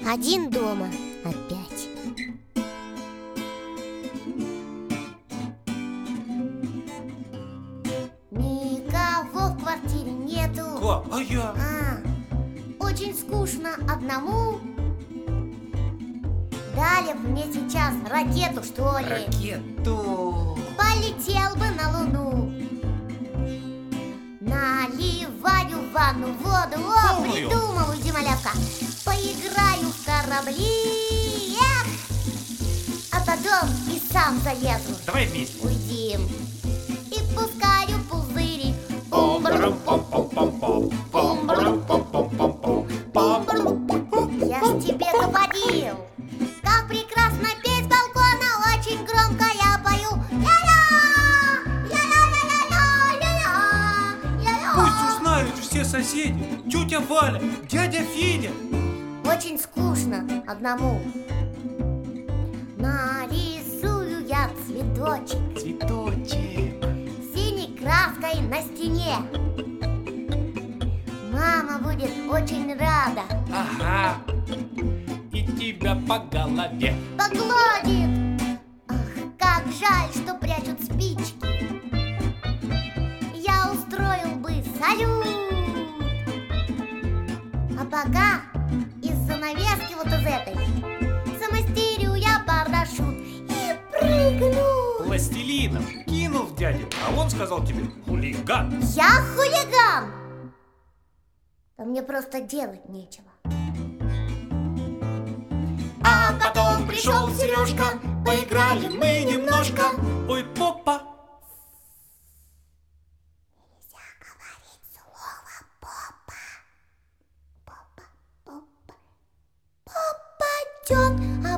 Один дома опять. Никого в квартире нету. Как? А я? Очень скучно одному. Дали бы мне сейчас ракету, что ли? Ракету. Полетел бы на Луну. Наливаю в ванну воду. О, Ой. придумал, уйди, малявка. Поиграю в корабли. Эх! А потом и сам залезу. Давай вместе. Уйди. И пускаю пузыри. Я ж тебе говорил, как прекрасно петь с балкона. Очень громко я пою. Ля-ля! Ля-ля-ля-ля-ля! Ля-ля! Пусть узнают все соседи. Тетя Валя, дядя Федя. Очень скучно одному. Нарисую я цветочек Цветочек. синей краской на стене. Мама будет очень рада. Ага. И тебя по голове. Погладит. Ах, как жаль, что прячут спички. Я устроил бы салют. А пока из занавески вот из этой замастерю я парашют и прыгну. Пластилином кинул в дядю, а он сказал тебе: хулиган. Я хулиган. А мне просто делать нечего. А потом пришел Сережка, поиграли мы немножко. Ой, попа. Нельзя говорить слово попа. Попа, попа. Попадет